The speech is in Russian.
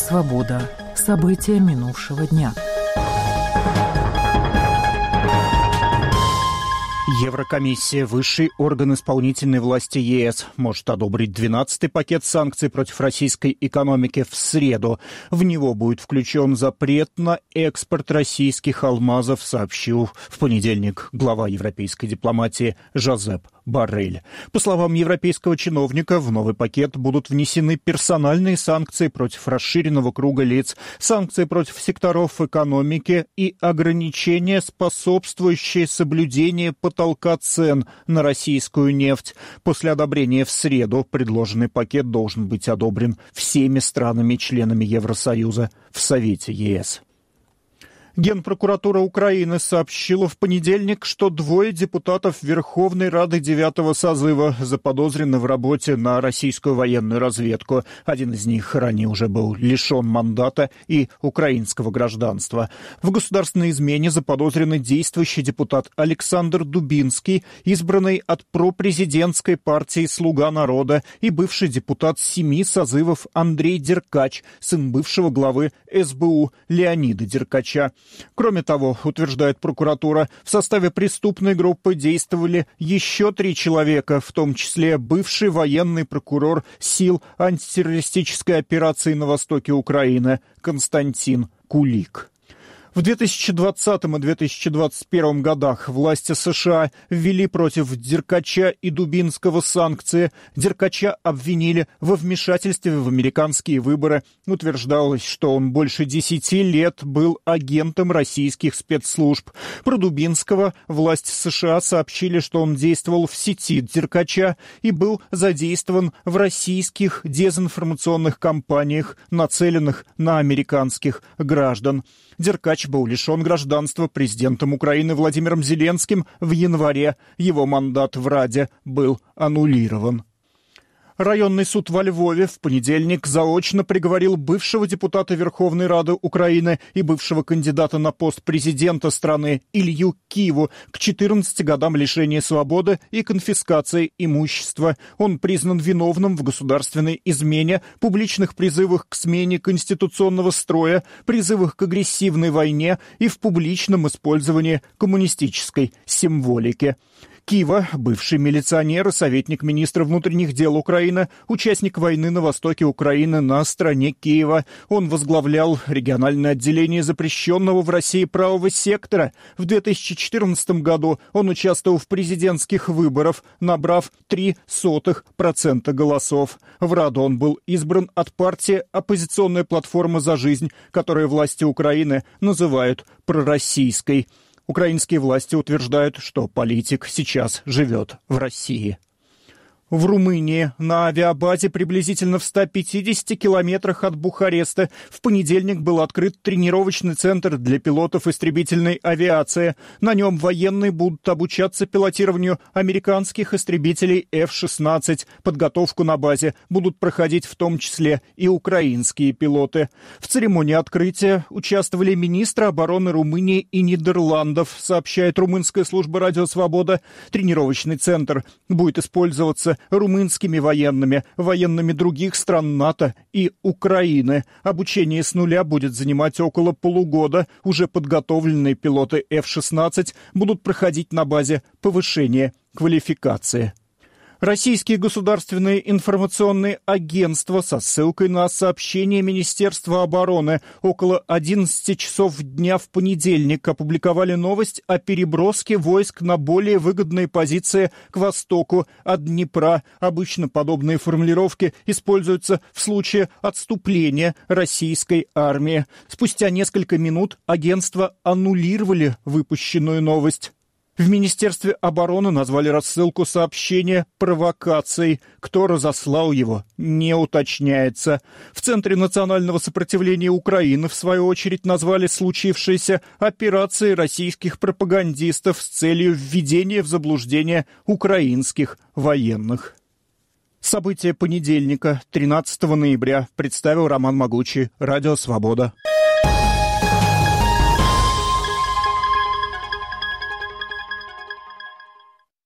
Свобода. События минувшего дня. Еврокомиссия, высший орган исполнительной власти ЕС, может одобрить 12-й пакет санкций против российской экономики в среду. В него будет включен запрет на экспорт российских алмазов, сообщил в понедельник глава европейской дипломатии Жозеп Боррель. По словам европейского чиновника, в новый пакет будут внесены персональные санкции против расширенного круга лиц, санкции против секторов экономики и ограничения, способствующие соблюдению потолка цен на российскую нефть. После одобрения в среду предложенный пакет должен быть одобрен всеми странами-членами Евросоюза в Совете ЕС. Генпрокуратура Украины сообщила в понедельник, что 2 депутатов Верховной Рады 9-го созыва заподозрены в работе на российскую военную разведку. Один из них ранее уже был лишен мандата и украинского гражданства. В государственной измене заподозрены действующий депутат Александр Дубинский, избранный от пропрезидентской партии «Слуга народа», и бывший депутат 7 созывов Андрей Деркач, сын бывшего главы СБУ Леонида Деркача. Кроме того, утверждает прокуратура, в составе преступной группы действовали еще 3 человека, в том числе бывший военный прокурор сил антитеррористической операции на востоке Украины Константин Кулик. В 2020 и 2021 годах власти США ввели против Деркача и Дубинского санкции. Деркача обвинили во вмешательстве в американские выборы. Утверждалось, что он больше 10 лет был агентом российских спецслужб. Про Дубинского власти США сообщили, что он действовал в сети Деркача и был задействован в российских дезинформационных кампаниях, нацеленных на американских граждан. Деркач был лишен гражданства президентом Украины Владимиром Зеленским в январе. Его мандат в Раде был аннулирован. Районный суд во Львове в понедельник заочно приговорил бывшего депутата Верховной Рады Украины и бывшего кандидата на пост президента страны Илью Киву к 14 годам лишения свободы и конфискации имущества. Он признан виновным в государственной измене, публичных призывах к смене конституционного строя, призывах к агрессивной войне и в публичном использовании коммунистической символики. Кива, бывший милиционер и советник министра внутренних дел Украины, участник войны на востоке Украины на стороне Киева. Он возглавлял региональное отделение запрещенного в России правого сектора. В 2014 году он участвовал в президентских выборах, набрав 0,03% голосов. В Раду он был избран от партии «Оппозиционная платформа за жизнь», которую власти Украины называют пророссийской. Украинские власти утверждают, что политик сейчас живет в России. В Румынии на авиабазе приблизительно в 150 километрах от Бухареста в понедельник был открыт тренировочный центр для пилотов истребительной авиации. На нем военные будут обучаться пилотированию американских истребителей F-16. Подготовку на базе будут проходить в том числе и украинские пилоты. В церемонии открытия участвовали министры обороны Румынии и Нидерландов, сообщает румынская служба «Радио Свобода». Тренировочный центр будет использоваться румынскими военными других стран НАТО и Украины. Обучение с нуля будет занимать около полугода. Уже подготовленные пилоты F-16 будут проходить на базе повышения квалификации. Российские государственные информационные агентства со ссылкой на сообщение Министерства обороны около 11 часов дня в понедельник опубликовали новость о переброске войск на более выгодные позиции к востоку от Днепра. Обычно подобные формулировки используются в случае отступления российской армии. Спустя несколько минут агентства аннулировали выпущенную новость. В Министерстве обороны назвали рассылку сообщения провокацией. Кто разослал его, не уточняется. В Центре национального сопротивления Украины, в свою очередь, назвали случившееся операцией российских пропагандистов с целью введения в заблуждение украинских военных. События понедельника, 13 ноября, представил Роман Могучий, Радио Свобода.